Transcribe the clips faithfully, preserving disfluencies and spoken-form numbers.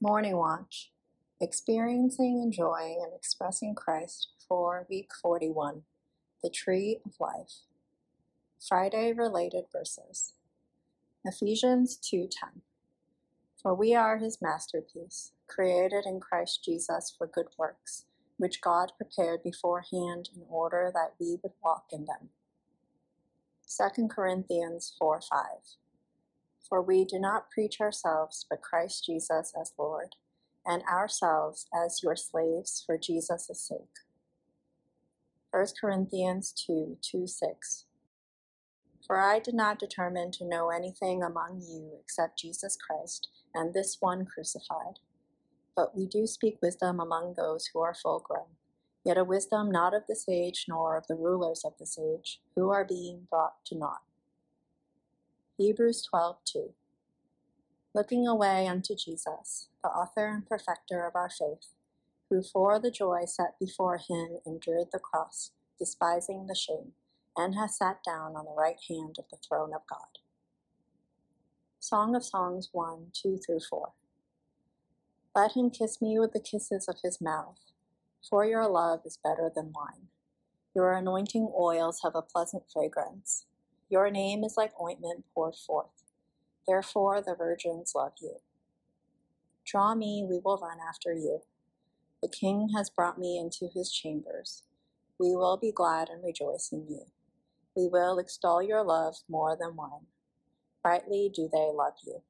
Morning Watch, Experiencing, Enjoying, and Expressing Christ for Week forty-one, The Tree of Life. Friday related verses. Ephesians two ten. For we are his masterpiece, created in Christ Jesus for good works, which God prepared beforehand in order that we would walk in them. Second Corinthians four five. For we do not preach ourselves, but Christ Jesus as Lord, and ourselves as your slaves for Jesus' sake. First Corinthians two two six. For I did not determine to know anything among you except Jesus Christ, and this one crucified. But we do speak wisdom among those who are full grown, yet a wisdom not of this age, nor of the rulers of this age, who are being brought to naught. Hebrews twelve two. Looking away unto Jesus, the author and perfecter of our faith, who for the joy set before him endured the cross, despising the shame, and has sat down on the right hand of the throne of God. Song of Songs one two through four. Let him kiss me with the kisses of his mouth, for your love is better than wine. Your anointing oils have a pleasant fragrance. Your name is like ointment poured forth. Therefore the virgins love you. Draw me, we will run after you. The King has brought me into his chambers. We will be glad and rejoice in you. We will extol your love more than wine. Rightly do they love you.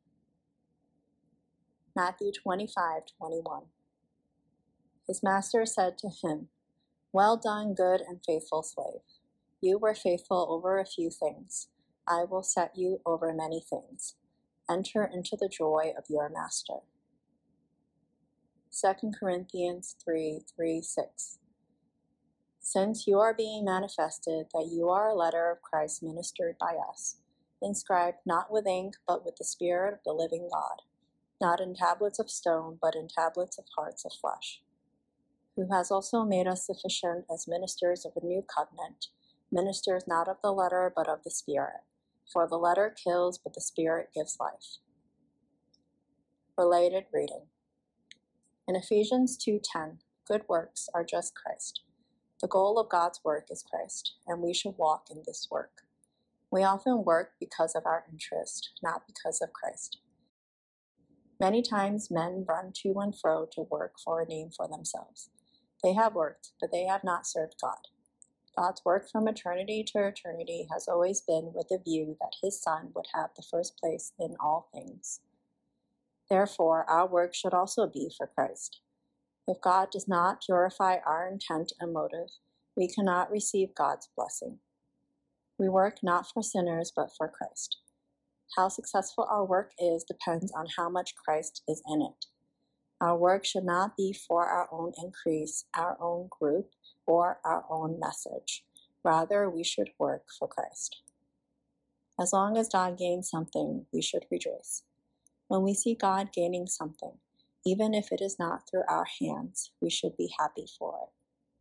Matthew twenty-five twenty-one. His master said to him, Well done, good and faithful slave. You were faithful over a few things. I will set you over many things. Enter into the joy of your master. Second Corinthians three three six. Since you are being manifested that you are a letter of Christ ministered by us, inscribed not with ink, but with the Spirit of the living God, not in tablets of stone, but in tablets of hearts of flesh, who has also made us sufficient as ministers of a new covenant, ministers not of the letter, but of the Spirit. For the letter kills, but the Spirit gives life. Related reading. In Ephesians two ten, good works are just Christ. The goal of God's work is Christ, and we should walk in this work. We often work because of our interest, not because of Christ. Many times men run to and fro to work for a name for themselves. They have worked, but they have not served God. God's work from eternity to eternity has always been with the view that his Son would have the first place in all things. Therefore, our work should also be for Christ. If God does not purify our intent and motive, we cannot receive God's blessing. We work not for sinners, but for Christ. How successful our work is depends on how much Christ is in it. Our work should not be for our own increase, our own group, or our own message. Rather, we should work for Christ. As long as God gains something, we should rejoice. When we see God gaining something, even if it is not through our hands, we should be happy for it.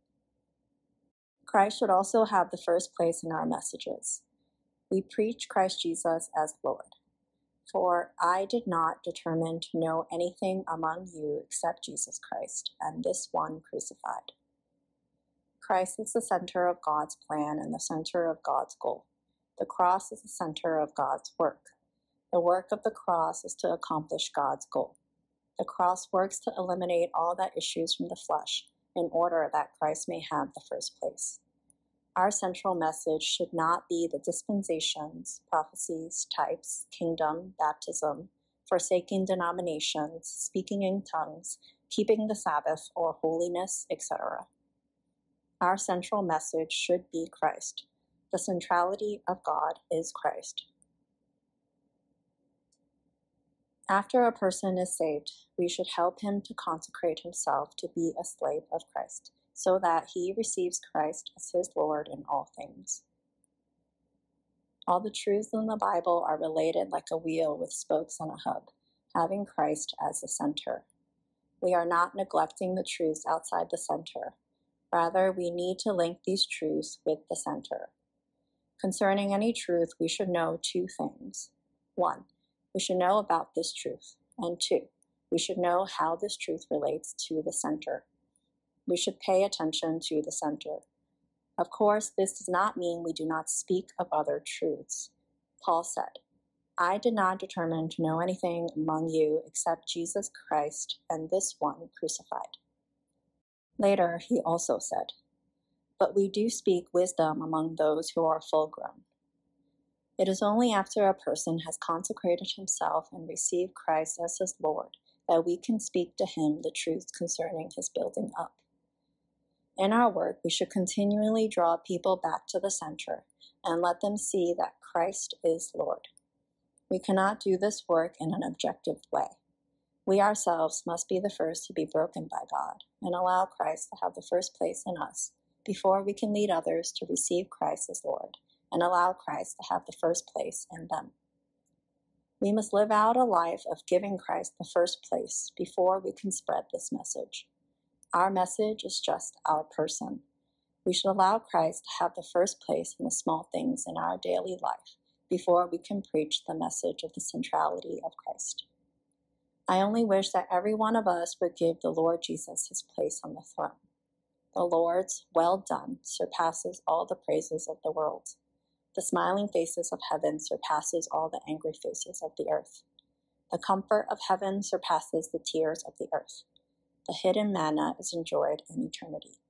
Christ should also have the first place in our messages. We preach Christ Jesus as Lord. For I did not determine to know anything among you except Jesus Christ, and this one crucified. Christ is the center of God's plan and the center of God's goal. The cross is the center of God's work. The work of the cross is to accomplish God's goal. The cross works to eliminate all that issues from the flesh in order that Christ may have the first place. Our central message should not be the dispensations, prophecies, types, kingdom, baptism, forsaking denominations, speaking in tongues, keeping the Sabbath, or holiness, et cetera. Our central message should be Christ. The centrality of God is Christ. After a person is saved, we should help him to consecrate himself to be a slave of Christ, so that he receives Christ as his Lord in all things. All the truths in the Bible are related like a wheel with spokes and a hub, having Christ as the center. We are not neglecting the truths outside the center. Rather, we need to link these truths with the center. Concerning any truth, we should know two things. One, we should know about this truth. And two, we should know how this truth relates to the center. We should pay attention to the center. Of course, this does not mean we do not speak of other truths. Paul said, I did not determine to know anything among you except Jesus Christ and this one crucified. Later, he also said, but we do speak wisdom among those who are full grown. It is only after a person has consecrated himself and received Christ as his Lord that we can speak to him the truth concerning his building up. In our work, we should continually draw people back to the center and let them see that Christ is Lord. We cannot do this work in an objective way. We ourselves must be the first to be broken by God and allow Christ to have the first place in us before we can lead others to receive Christ as Lord and allow Christ to have the first place in them. We must live out a life of giving Christ the first place before we can spread this message. Our message is just our person. We should allow Christ to have the first place in the small things in our daily life before we can preach the message of the centrality of Christ. I only wish that every one of us would give the Lord Jesus his place on the throne. The Lord's well done surpasses all the praises of the world. The smiling faces of heaven surpasses all the angry faces of the earth. The comfort of heaven surpasses the tears of the earth. The hidden manna is enjoyed in eternity.